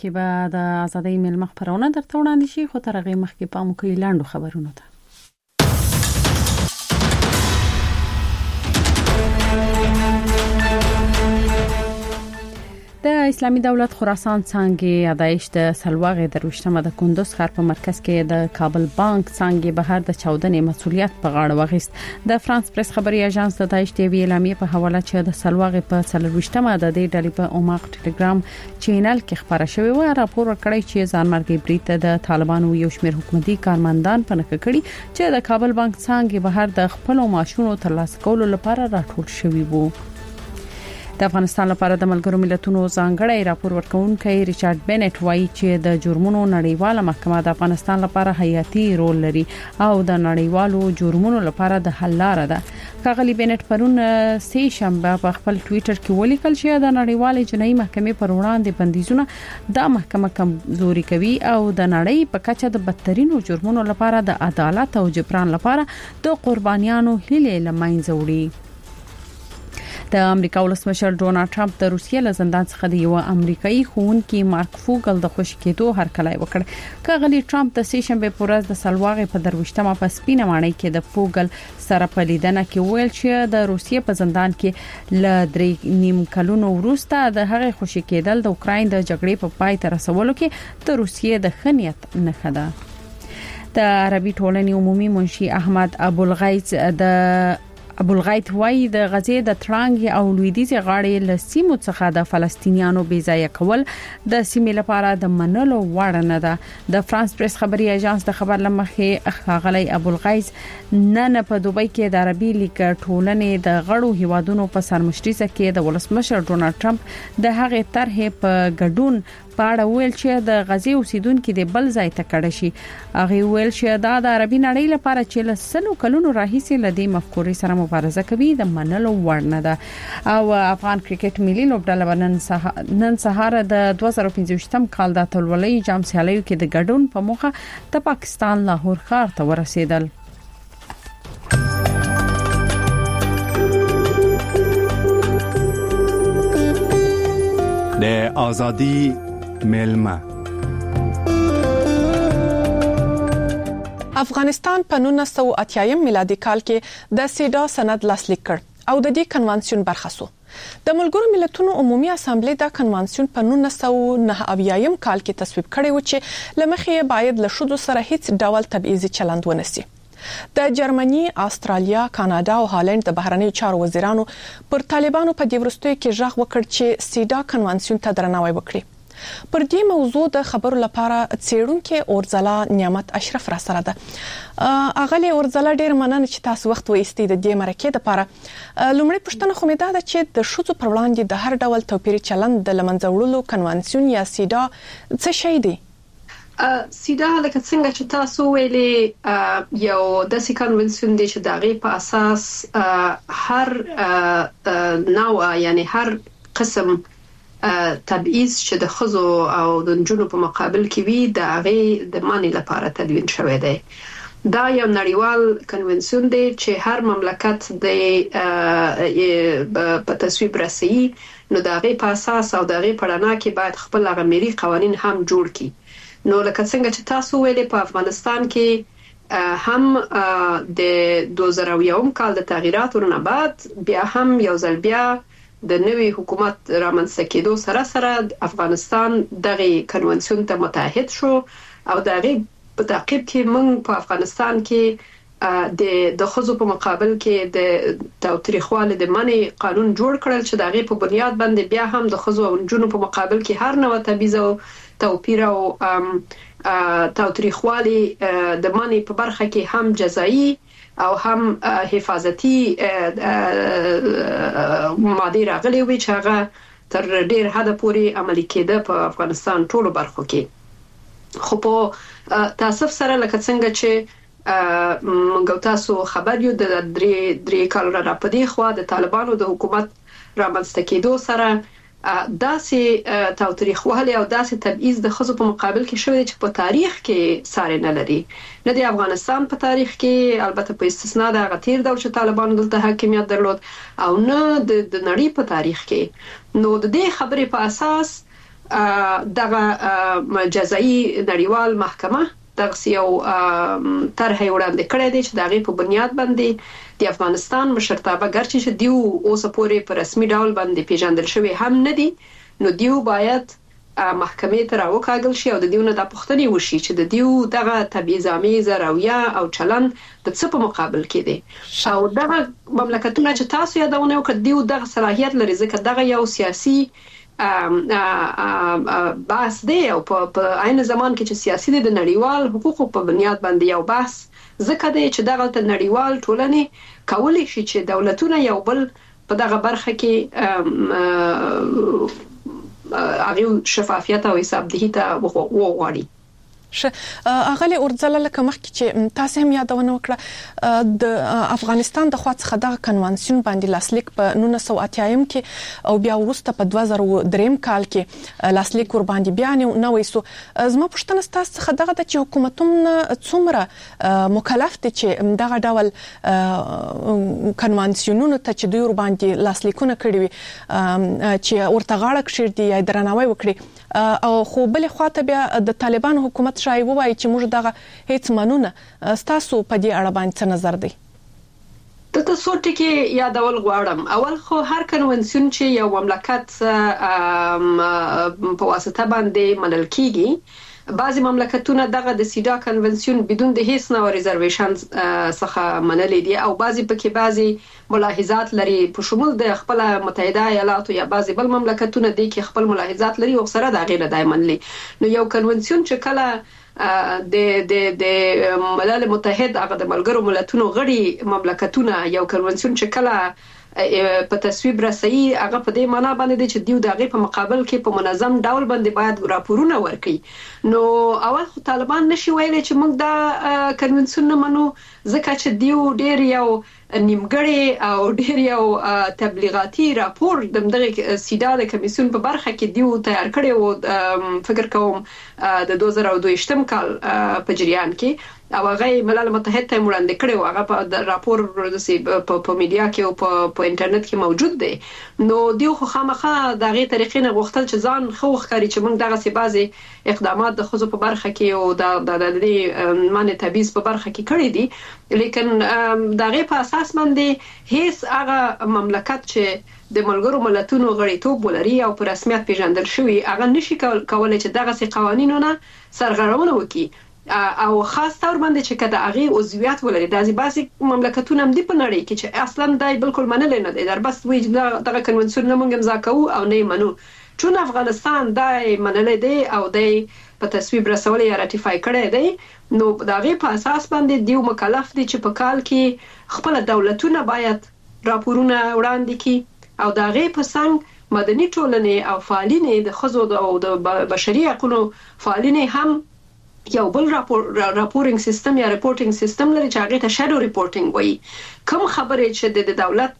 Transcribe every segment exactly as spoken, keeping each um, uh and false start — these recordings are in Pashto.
کې به د ازادۍ ملمخ پرونه درته وړاندې شي، خو تر هغه مخکې پام وکړئ لاندو خبرونو ته. د اسلامي دولت خراسان څنګه ادایش د سلواغې دروشتمه د کندوز ښار په مرکز کې د کابل بانک څنګه بهر د چودنې مسولیت په غاړه واغست. د فرانس پریس خبري اژانس د دایش ټي وی اعلامیه په حواله چې د سلواغې په څلوروشتمه د دې ډلې په اوماق ټلګرام چینل کې خبره شوې و، راپور ورکړی چې ځانمرګي بریټ د طالبانو یو شمېر حکومتي کارمندان په نخښه کړي چې د کابل بانک څنګه بهر د خپل ماشونو ترلاسه کولو لپاره راټول شوی وو. د افغانستان لپاره د ملګرو ملتونو ځانګړی راپور ورکونکي ریچارډ بینټ وایي چې د جرمونو نړیواله محکمه د افغانستان لپاره حیاتي رول لري او د نړیوالو جرمونو لپاره د حل لار ده. ښاغلي بینټ پرون سه شنبه په خپل ټوئیټر کې ولیکل چې د نړیوالې جنایي محکمې پر وړاندې بندیزونه د محکمه کمزوري کوي او د نړۍ په کچه د بدترینو جرمونو لپاره د عدالت او جبران لپاره د قربانیانو هیله لمنځه وړي. د امریکا ولسمشر ډونالد ټرمپ د روسیې له زندان څخه د یو امریکایي ښوونکي مارک فوګل د خوشی کېدو هرکلی وکړ. ښاغلي ټرمپ د سه شنبه په ورځ د سلواغې په دروشتمه په سپینه ماڼۍ کې د فوګل سره په لیدنه کې ویل چې د روسیې په زندان کې ل درې نیم کلونو وروسته د هغې خوشی کېدل د اوکراین د جګړې په پای ته رسولو کې د روسیې د خنیت نښه ده. د عربي ټولنې عمومي منشي احمد ابوالغیث د ابوالغیث وایي د غزې د ترانګ او لویدیځ غاړې له سیمو څخه د فلسطینیانو بې ځای کول د سیمې لپاره د منلو وړ نه ده. د فرانس پریس خبري اژانس د خبر لمخې ښاغلي ابوالغیث نن په دوبۍ کې د عربي لیګ ټولنې د غړو هیوادونو په سرمشرۍ کې د ولسمشر ډونالد ټرمپ د هغې طرحې په ګډون پاړه ویل چې د غزې اوسیدونکو د بل ځای ته کډه شي. هغه ویل چې دا د عربي نړۍ لپاره چې له سلو کلونو راهیسې لدی مفکورې سره مبارزه کوي د منلو وړ نه ده. او افغان کرکټ ملي لوبډله نن سهار نن سهار د دوه زره پنځه کال د اتلولۍ جام سیالیو کې د ګډون په موخه د پاکستان لاهور ښار ته ورسېدل. د ازادي ملما افغانستان په نولس سوه اتیا میلادي کال کې د سیډا سند لاسلیک کړ او د دې کنوانسیون برخه شو. د ملګرو ملتونو عمومي اسامبلې دا کنوانسیون په نولس سوه نهه اویا کال کې تصویب کړی و چې لمخې باید له شذو سره هیڅ ډول تبعیضي چلند ونشي. د جرمني، استرالیا، کاناډا او هالند د بهرنیو چارو وزیرانو پر طالبانو په دې ورستیو کې ژغ وکړ چې سیډا کنوانسیون ته درناوی وکړي. پر دې موضوع د خبرو لپاره څېړونکو اورځلا نعمت اشرف را سره ده. اغلی اورځلا ډېر مننه چې تاسو وخت وایستئ د دې مرکې لپاره. لومړی پوښتنه خو مې ده چې د شذو پر وړاندې د هر ډول توپیري چلند د لمنځه وړلو کنوانسیون یا سیډا څه شی دی؟ سیدا لکه څنګه چې تاسو ویلي یو د سی کنونسیون دی چې دغه په اساس هر نوع یعنی هر قسم تبعیض چې د خزو او د نجونو په مقابل کې وي د هغه د معنی لپاره تدوین شوی دی. دا یو نړیوال کنونسیون دی چې هر مملکت د په تصویب رسي، نو د هغه په اساس او د هغه په اړه کې باید خپل هغه ملي قوانين هم جوړ کړي. نو لکه څنګه چې تاسو ویلي په افغانستان کې هم د دوه زره یو کال د تغییراتو نه بعد بیا هم یو ځل بیا د نوي حکومت رامنځته کېدو سره سره افغانستان دغه کنونسیون ته متحد شو او دغه په تعقیب کې موږ په افغانستان کې د د خزو په مقابل کې د تاوتریخوالي د منی قانون جوړ کړل چې دغه په بنیاد باندې بیا هم د خزو او نجونو په مقابل کې هر نوع تبعیض او توپیر او تاوتریخوالي د منی په برخه کې هم جزایی او هم حفاظتي ماده راغلي وي چې هغه تر ډیر حد پورې عملي کېده په افغانستان ټولو برخو کې. خو په تاسف سره لکه څنګه چې موږ تاسو خبر یو د درې درې کال را پدې خو د طالبانو د حکومت رامنځته کېدو سره داسې تاوتریخوالی او داسې تبعیض د خزو په مقابل کې شوی چې په تاریخ کې ساری نه لري، نه د افغانستان په تاریخ کې، البته په استثناء د هغه تیر دور چې طالبانو دلته حاکمیت درلود، او نه د نړۍ په تاریخ کې. نو د دې خبرې په اساس دغه جزایي نړیوال محکمه دغه یو طرح وړاندې کړی دی چې دغه په بنیاد باندې د افغانستان مشرتابه ګرچې چې دیو اوس پورې په رسمي ډول باندې پیژندل شوی هم نه دي، نو دیو باید محکمې ته راوکاږل شي او د دیو نه د پښتني وشي چې د دیو دغه تبعیض‌آمیز رویه او چلن د څه په مقابل کې دی او دغه مملکتونه چې تاسو یادونه وکړه دیو دغه صلاحیت لري ځکه دغه یو سیاسي بحث دی او په عین زمان کې چې سیاسي د نړیوال حقوقو په بنیاد باندې یو بحث ځکه دی چې دغه د نړیوال ټولنې کولی شي چې دولتونه یو بل په دغه برخه کې هغه شفافیت او حسابدهی ته وغواړي. ش اغلی اورځل لکه مخکې چې تاسو هم یادونه وکړه د افغانستان د خوا څخه د کنوانسیون باندې لاسلیک په نولس سوه اتیا کې او بیا وروسته په دوه زره و درې کال کې لاسلیک ور باندې بیان نه وېسو. زما پوښتنه تاسو څخه دغه د چې حکومتونه څومره مکلف دي چې دغه ډول کنوانسیونونو ته چې دوی ور باندې لاسلیکونه کړی وي چې ورته غاړه کړی دی درناوی وکړي او خو بل خواته بیا د طالبان حکومت شای وایي چې موږ دغه هیڅ منونه تاسو په دې اړه باندې څه نظر دی؟ د تاسو ټکی یادول غواړم. اول خو هر کنونسیون چې یو مملکت په واسطه باندې منل کیږي، بعضی مملکتونه دغه د سیدا کنونسیون بدون د هیڅ نوع ریزرویشن څخه منلې دي او بعضی پکې بعضی ملاحظات لري په شمول د خپل متحده ایالاتو یا بعضی بل مملکتونه دي کې خپل ملاحظات لري او سره د غیر دای منلې. نو یو کنونسیون چې کله د د د ملل متحد هغه د ملګرو ملتونو غړي مملکتونه یو کنونسیون چې کله په تصویب رسي هغه په دې معنی باندې چې دیو دغه په مقابل کې په منظم ډول باندې باید راپورونه ورکړي. نو اول خو طالبان نشي ویلي چې موږ دا کنونسیون نه منو ځکه چې دیو ډیر یو نیمګړی او ډیر یو تبلیغاتي راپور د دغه سیدا د کمیسیون په برخه کې دیو تیار کړی او فکر کوم د دوه زره و دوه کال په جریان کې او هغه ملل متحد ته وړاندې کړی او هغه په راپور په میډیا کې او په انټرنیټ کې موجود دی. نو دیو خو خامخا دغه طریقې نه غوښتل چې ځان خو ښکاري چې موږ دغه سی بازي اقدامات د خزو په برخه کې او د د د معنی تبعیض په برخه کې کړی دي، لیکن دغه په اساس باندې هیڅ هغه مملکت چې د ملګرو ملتونو غړیتوب ولري او په رسمیت پیژندل شوی هغه نشي کولای چې دغه سي قوانینونه سرغړونه وکړي او خاص تور باندې چې کده هغه عضویت ولري. د بعضی مملکتونه هم دی په نړۍ کې چې اصلا دای بالکل منل نه دي، در بس وی دغه کنونسیون نه مونږ امضا کوو او نه منو. چون افغانستان دای منل دی او دای په تصویب رسول یا راتیفای کړی دی، نو دغه په اساس باندې دیو مکلف دي چې په کال کې خپل دولتونه باید راپورونه وړاندې کړي او دغه په څنګه مدني ټولنې او فعالین د خزو او د بشري حقوقو فعالین هم یو بل راپور راپورینګ سیستم یا ریپورټینګ سیستم لري چې هغه ته شادو ریپورټینګ وایي. کوم خبره چې د دولت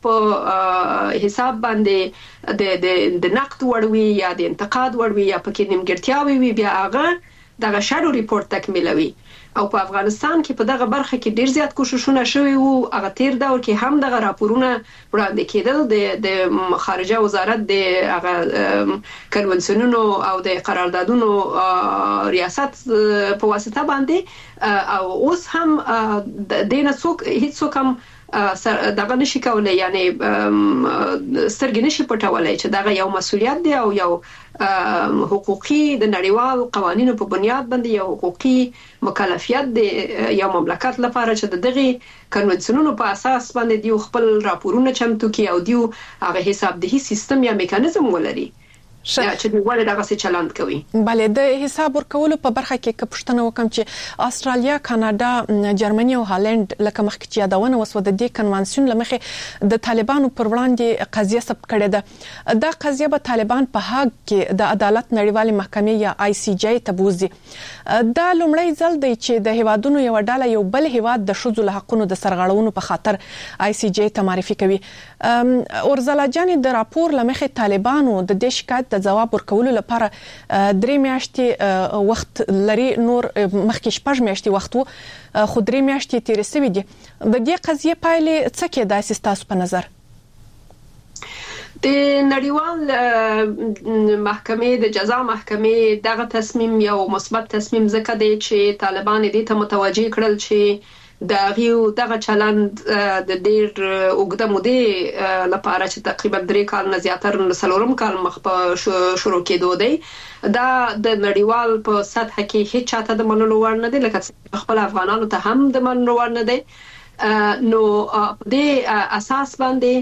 په حساب باندې د د د نقد وړوي یا د انتقاد وړوي یا پکې نیمګړتیاوي وي بیا هغه دغه شادو ریپورت تکمیلوي. او په افغانستان کې په دغه برخه کې ډیر زیات کوششونه شوي وو. هغه تیر دور کې هم دغه راپورونه وړاندې کېدل د د خارجه وزارت د هغه کنونسیونونو او د قراردادونو ریاست په واسطه باندې او اوس هم د دینه څوک هیڅ څوک هم دغه نشي کولای، یعنی سترګې نشي پټولای چې دغه یو مسولیت دی او یو حقوقي د نړیوال قوانینو په بنیاد باندې یو حقوقي مکلفیت دی یو مملکت لپاره چې دغه کنونسیونونو په اساس باندې دیو خپل راپورونه چمتو کوي او دیو هغه حسابدهي سیستم یا میکانیزم ولري چې دوی ولې دغه څه چلند کوي. بله د حساب ورکولو په برخه کې که پوښتنه وکم چې استرالیا، کاناډا، جرمني او هالند لکه مخکې چې یادونه وسوه د دې کنوانسیون لمخې د طالبانو پر وړاندې قضیه ثبت کړې ده. دا قضیه به طالبان په هاګ کې د عدالت نړیوالې محکمې یا آی سی جی ته بوزي. دا لومړی ځل دی چې د هیوادونو یو ډله یو بل هیواد د ښځو له حقونو د سرغړونو په خاطر آی سی جی ته معرفي کوي. اورزلا جان د راپور لمخې طالبانو د دې شکایت د جواب ورکولو لپاره درې میاشتې وخت لري، نور مخکې شپږ میاشتې وخت وو خو درې میاشتې تیرې شوې دي. د دې قضیې پایلې څه کېدای شي ستاسو په نظر؟ د نړیوال محکمې د جزا محکمې دغه تصمیم یو مثبت تصمیم ځکه دی چې طالبان دې ته متوجه کړل چې د غیو دغه چلند د ډیر اوږده مودې لپاره چې تقریبا درې کال نه زیاتره څلورم کال مخ په شروع کېدو دی دا د نړیوال په سطح کې هیڅ چاته د منلو وړ نه دی لکه خپل افغانانو ته هم د منلو وړ نه دی نو د اساس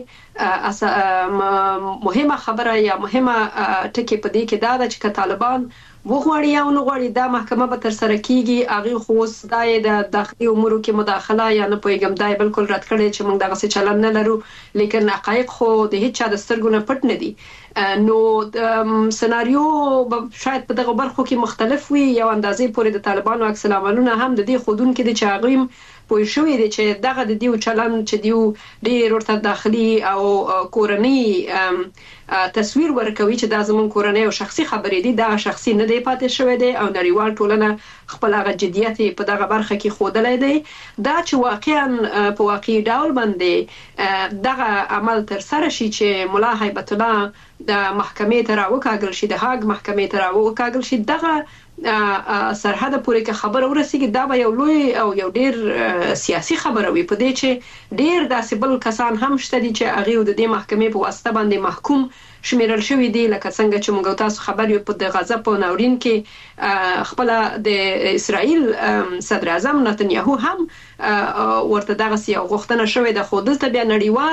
باندې مهمه خبره یا مهمه ټکی په دې کې دا ده چې طالبان وغواړي او نو غواړي دا محکمه به تر سره کیږي هغه خو دای د داخلي امور کې مداخله یا نه پویګم دای بالکل رد کړي چې موږ دغه څه چلن نه لرو لیکن حقایق خو د هیڅ چا د سترګو نه پټ نه دي نو سناریو شاید په دغه برخو کې مختلف وي یو اندازې پورې د طالبانو عکس العملونه هم د دې خودون کې د چاغیم پوه شوې دي چې دغه د دیو چلن چې دیو ډېر ورته داخلي او کورنۍ تصویر ورکوي چې دا زمون کورنۍ او شخصي خبرې دي دا شخصي نه دی پاتې شوی دی او نړیوال ټولنه خپل هغه جديت په دغه برخه کې خودلې دی دا چې واقعا په واقعي ډول باندې دغه عمل تر سره شي چې مولا هیبت الله د محکمې ته راوکاږل شي د هاګ محکمې ته راوکاږل شي دغه سرحد پورې کې خبر ورسېږي دا به یو لوی او یو ډیر سیاسي خبره وي په دې چې ډیر داسې بل کسان هم شته دي چې هغه د دې محکمې په واسطه باندې محکوم شمیرل شوی دی لکه څنګه چې موږ تاسو خبر یو په د غزا په ناورین کې خپل د اسرائیل صدر اعظم نتنیاهو هم ورته دغه یو غوښتنه شوې ده خو دلته بیا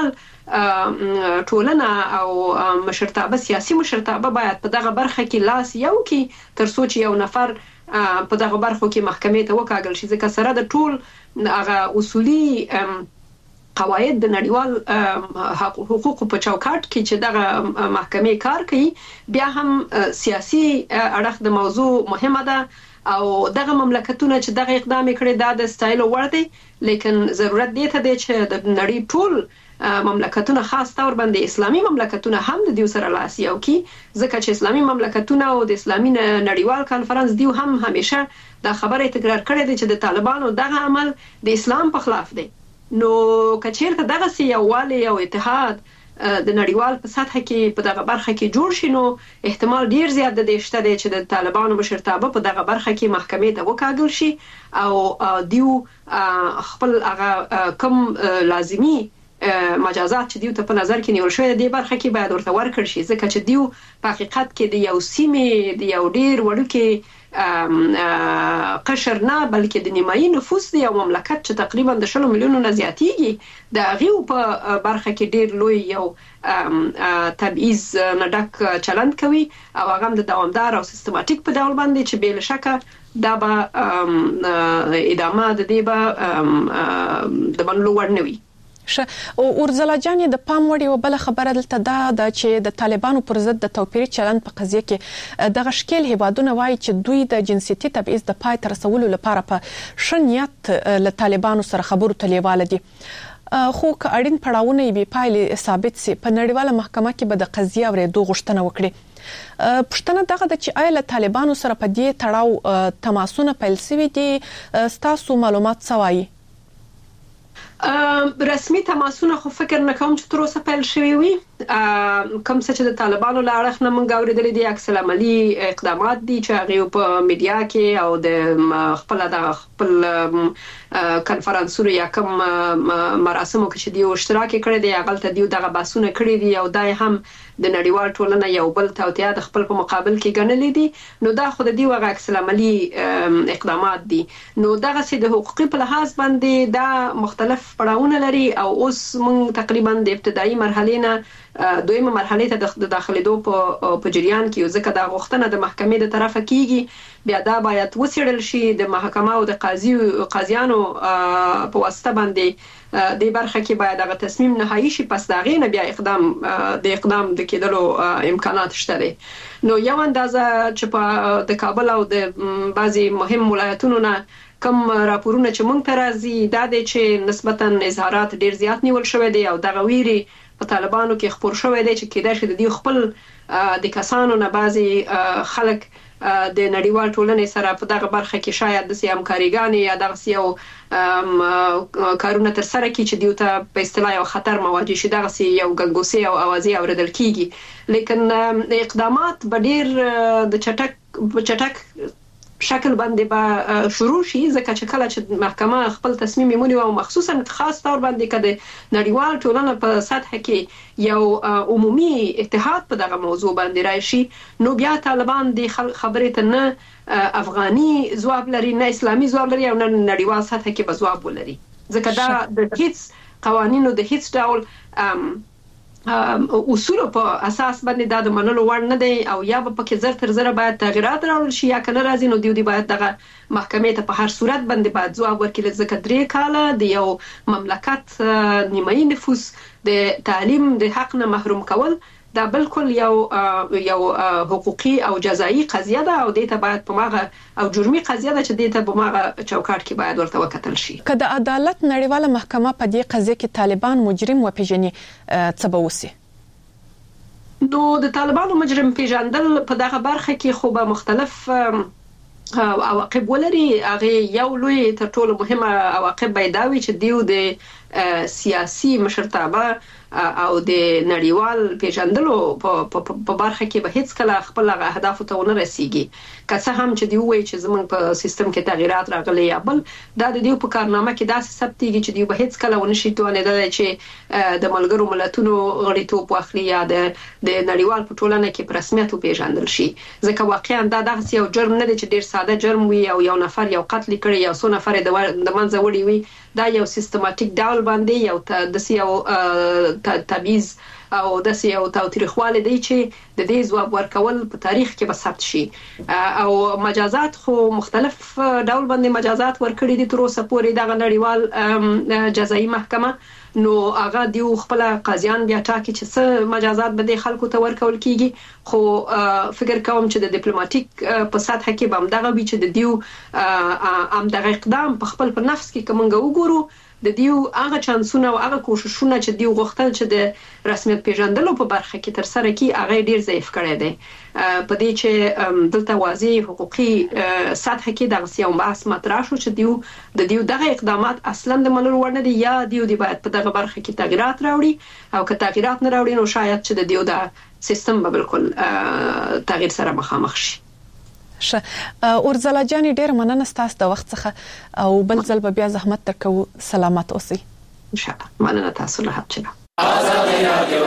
نړیوال ټولنه او مشرتابه سیاسي مشرتابه باید په دغه برخه کې لاس یو کې تر څو چې یو نفر په دغه برخو کې محکمې ته وکاږل شي ځکه سره د ټول هغه اصولي قواعد د نړیوال حقوقو په چوکاټ کې چې دغه محکمې کار کوي بیا هم سیاسي اړخ د موضوع مهمه ده او دغه مملکتونه چې دغه اقدام کړي دا د ستایل وړ دي لیکن ضرورت دی ته دی چې د نړۍ ټول مملکتونه خاص تور باندې اسلامي مملکتونه هم د دیو سره لاس یو کی ځکه چې اسلامي مملکتونه او د اسلامي نړیوال کانفرنس دیو هم همیشه دا خبره تکرار کړې ده چې د طالبانو دغه عمل د اسلام په خلاف دی نو کچیرته دغه سی یووالی او اتحاد د نړیوال په سطح کې په دغه برخه کې جوړ شي نو احتمال ډیر زیات د شته دی چې د طالبانو مشرتابه په دغه برخه کې محکمې ته وکاږل شي او دیو خپل هغه کم لازمی مجازات چې دیو ته په نظر کې نیول شوی دی برخه کې باید ورته ورکړ شي ځکه چې دیو په حقیقت کې د یو سیمې د یو ډیر وړوکی قشر نه بلکې د نیمایي نفوس دی او مملکت چې تقریبا د شلو میلیونو نه زیاتیږي د غیو په برخه کې ډیر لوی یو تبعیض نه ډک چلند کوي او هغه د دوامدار او سیستماتیک په ډول باندې چې بل شکه دا به ادامه د دې به د منلو وړ نه وي ش او ورزلا جان د پام وړي او بل خبره دلته دا د چې د طالبانو پر ضد د توپیري چلند په قضیه کې دغه شکل هیوادونه وایي چې دوی د جنسيتي تبعیض د پای تر رسولو لپاره په شنیت له طالبانو سره خبرو تلیواله دي خو که اړین پړاوونه به پایله ثابت سي په نړیواله محکمه کې به د قضیه ورېدو غوښتنه وکړي پښتنه دغه د چې آیا له طالبانو سره په دې تړاو تماسونه پیل شوي دي ستاسو معلومات سوایي رسمي تماسونه خو فکر نه کوم چې تر اوسه پیل شوی وي کوم څه چې د طالبانو له اړخ نه مونږ اوریدل دي عکس العملي اقدامات دي چې هغه په میډیا کې او د خپل د خپل کانفرنسونو یا کوم مراسمو کې چې دی اشتراک کړی دی هغه ته دی دغه باسونه کړی دي او دای هم د نړیوال ټولنه یو بل توتیا د خپل په مقابل کې ګڼلې دي نو دا خو د دی وغه عکس العملي اقدامات دي نو دغه سي د حقوقي په لحاظ باندې دا مختلف پړاوونه لري او اوس مونږ تقریبا د ابتدایي مرحله نه دویمه مرحله ته د داخليدو په په جریان کې ځکه دا غوښتنه د محکمې د طرفه کیږي بیا دا باید وسیړل شي د محکمه او د قاضي قاضیانو په واسطه باندې د برخه کې باید هغه تصمیم نهایی شي پس دا غینه بیا اقدام د اقدام د کېدلو امکانات شته دي نو یو اندازه چې په د کابل او د بعضي مهم ولایتونو نه کوم راپورونه چې مونږ ته راځي دا د چې نسبتا اظهارات ډیر زیات نیول شوی دی او دغه ویري په طالبانو کې خبر شوی دی چې کېدای شي د دې خپل د کسانو نه بعضي خلک د نړیوال ټولنې سره په دغه برخه کې شاید د همکاریګانې یا دغه یو کارونه تر سره کې چې دیو ته په اصطلاح یو خطر مواجه شي دغه یو ګنګوسي او اوازې اوریدل کیږي لیکن اقدامات به ډیر د چټک چټک شکل باندې به شروع شي ځکه چې کله چې محکمه خپل تصمیم ونیو او مخصوصا خاص تور باندې کده نړیوال ټولنه په سطح کې یو عمومي اتحاد په دغه موضوع باندې راشي نو بیا طالبان د خبرې ته نه افغاني ځواب لري نه اسلامي ځواب لري او نه نړیوال سطح کې به ځواب ولري ځکه دا د هیڅ قوانینو د هیڅ ډول اصول په اساس باندې دا د منلو وړ نه دی او یا به پکې زر تر زر باید تغیرات راوړل شي یا کنه راځي نو دیو دی باید دغه محکمې ته په هر صورت باندې باید ځواب ورکړي ځکه درې کاله د یو مملکت نیمایي نفوس د تعلیم د حق نه محروم کول دا بالکل یو یو حقوقي او جزایی قضیه ده او دې ته باید په ماغه او جرمي قضیه ده چې دې ته په ماغه چوکاټ کې باید ورته وکتل شي که د عدالت نړیواله محکمه په دې قضیه کې طالبان مجرم وپیژني څه به وسی نو د طالبانو مجرم پیژندل په دغه برخه کې خو به مختلف عواقب ولري هغه یو لوی تر ټولو مهمه عواقب بيداوي چې دیو د سیاسي مشرتابه او د نړیوال پیژندلو په برخه کې به هیڅ کله خپل اهداف ته ونه رسیږي که څه هم چې دی وایي چې زموږ په سیستم کې تغیرات راغلي یا بل دا د دیو په کارنامه کې داسې ثبتېږي چې دی به هیڅ کله ونه شي توانیدای چې د ملګرو ملتونو غړیتوب واخلي یا د نړیوال په ټولنه کې په رسمیت پیژندل شي ځکه واقعا دا دغه یو جرم نه دی چې ډیر ساده جرم وي او یو نفر یو قتل کړي یا څو نفر د منځه وړي وي دا یو سیستماتیک ډول باندې یو د یو تبعیض او د یو تاوتریخواله دی چې د دې ځواب ورکول په تاریخ کې به ثبت شي او مجازات خو مختلف ډول باندې مجازات ورکړي دي تر اوسه پورې د نړیوال جزایي محکمه نو هغه دیو خپل قاضیان بیا ټاکي چې څه مجازات به د خلکو ته ورکول کیږي خو فکر کوم چې د ډیپلوماټیک په سطح کې به همدغه وي چې د دیو ام دغه اقدام په خپل په نفس کې کومنګ وګورو د دیو هغه چانسونه او هغه کوششونه چې دیو غوښتل چې د رسمیت پیژندلو په برخه کې تر سره کی هغه ډیر ضعیف کړی دی په دې چې دلته واضح حقوقي سطح کې دغه یو بحث مطرح شو چې دیو د دیو دغه اقدامات اصلا د منلو وړ نه دي یا دیو دی باید په دغه برخه کې تغیرات راوړي او که تغیرات نه راوړي نو شاید چې د دیو د سیستم به بالکل تغییر سره مخامخ شي شه اورزلا جان ډیر مننه ستاسو د وخت څخه او بل ځل به بیا زحمت تکو سلامت اوسئ ان شاء الله مننه تاسو له حاضر آزادي رادیو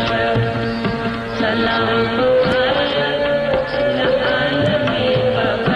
Salam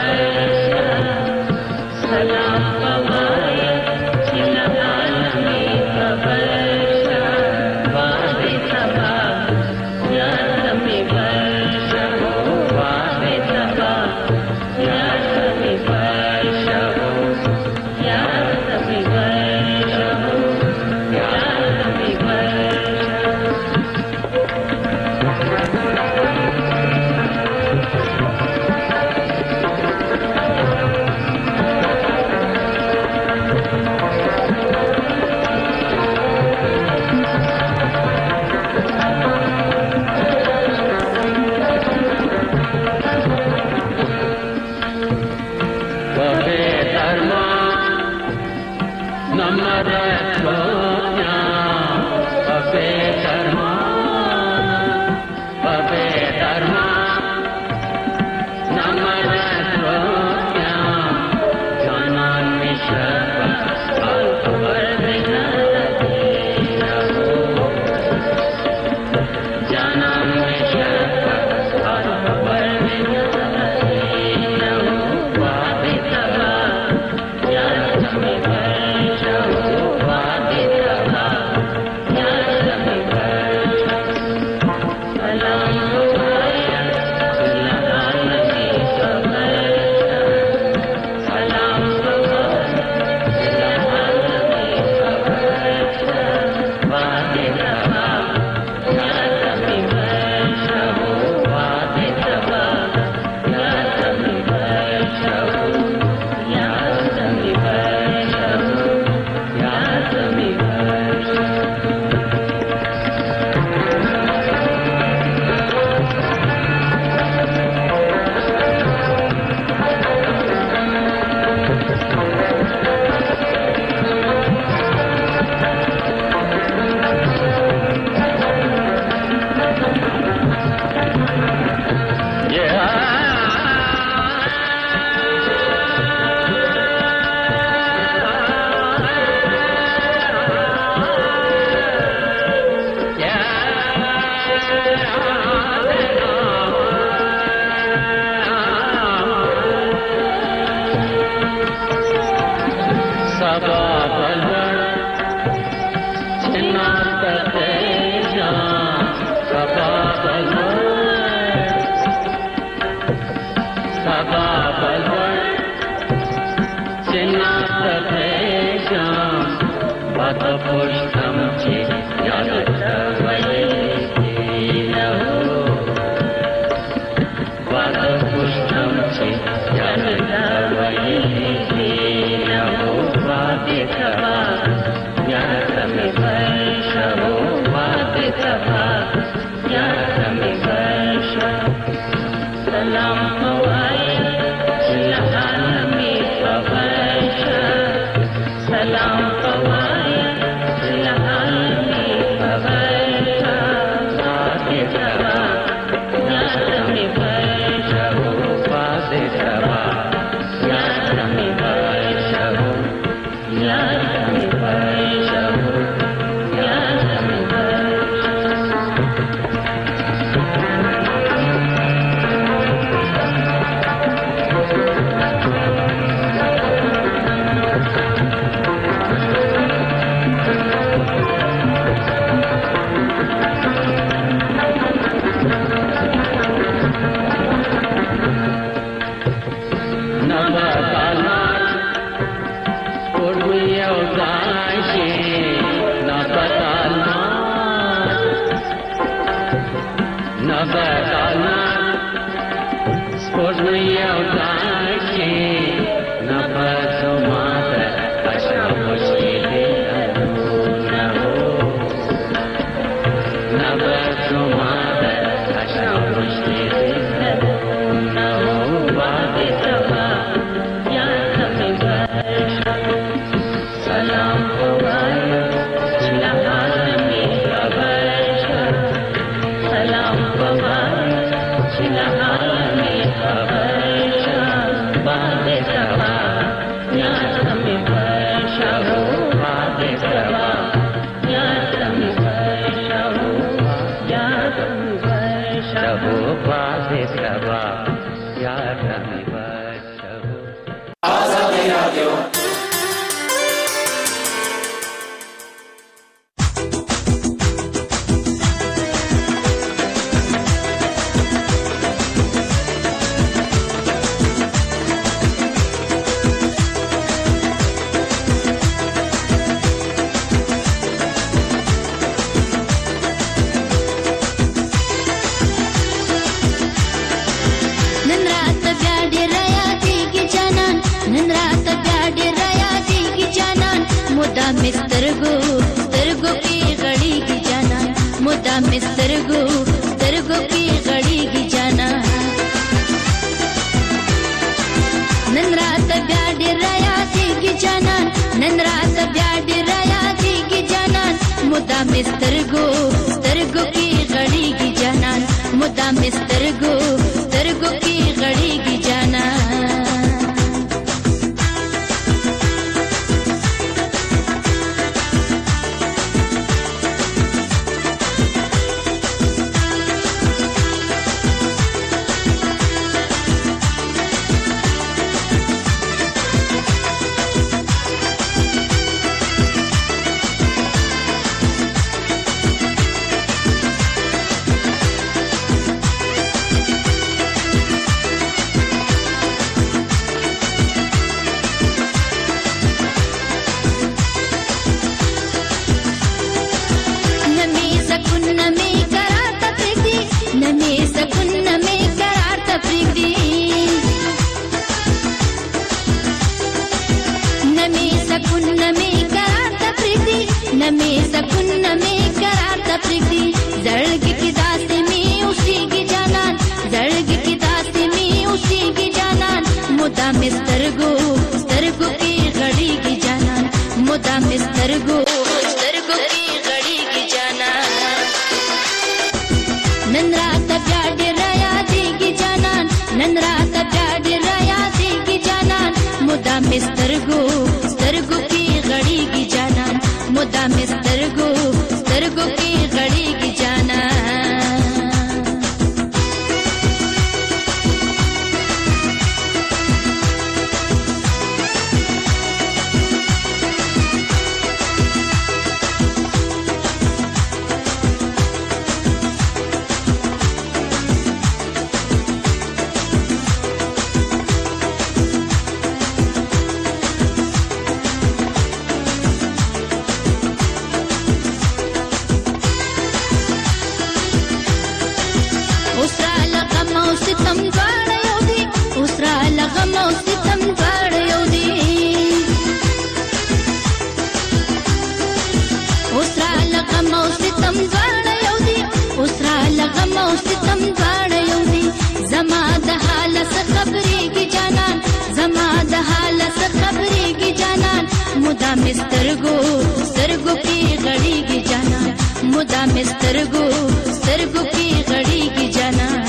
غم او ستم دواړه یو دي اوس را لغم او ستم دواړه یو دي زما د حال څه خبرېږي جانان زما د حال څه خبرېږي جانان مدا مسترګو سترګو کې غړېږي جانان مدا مسترګو سترګو کې غړېږي جانان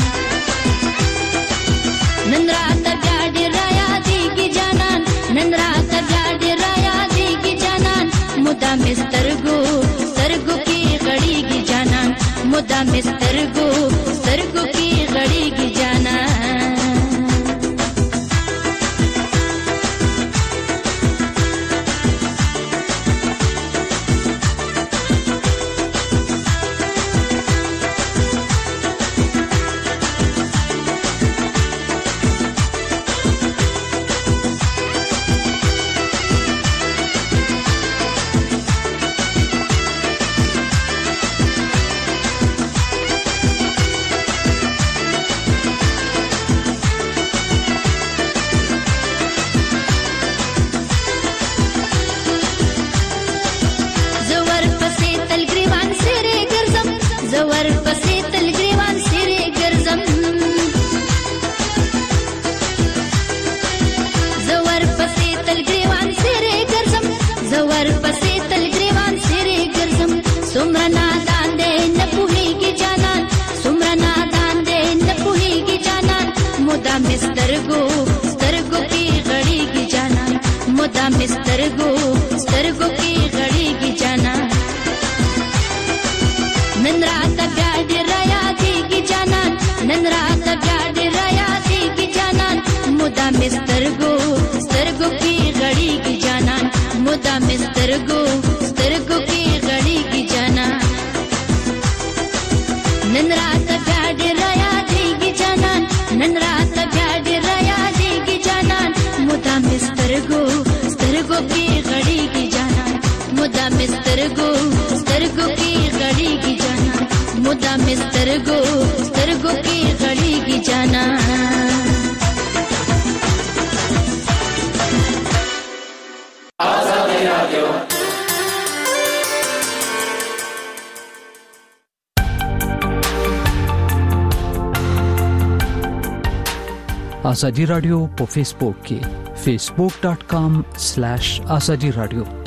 نن رات بیا ډېر یادېږي جانان نن رات بیا ډېر یادېږي جانان مدا مسترګو سترګو کې غړېږي جانان مدا مسترګو سترګو کې غړېږي جانان مسترګو سترګو کې غړېږي جانان مدا مسترګو سترګو کې غړېږي جانان نن رات بیا ډېر یادېږي جانان نن رات بیا ډېر یادېږي جانان مدا مسترګو سترګو کې غړېږي جانان مدا مسترګو سترګو کې غړېږي جانان نن رات بیا ډېر یادېږي جانان نن رات بیا ډېر یادېږي جانان مدا مسترګو سترګو کې غړېږي جانان مدا مسترګو سترګو کې غړېږي جانان مدا مسترګو سترګو کې غړېږي جانان آزادي رادیو آزادی رادیو په فیسبوک کې facebook dot com slash azadi radio